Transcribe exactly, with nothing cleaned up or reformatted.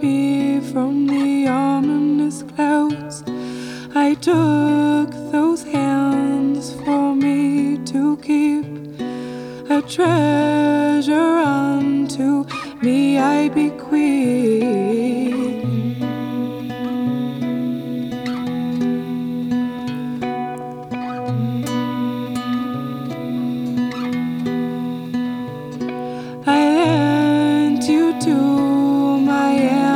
me from the ominous clouds. I took those hands for me to keep, a treasure unto me I bequeath.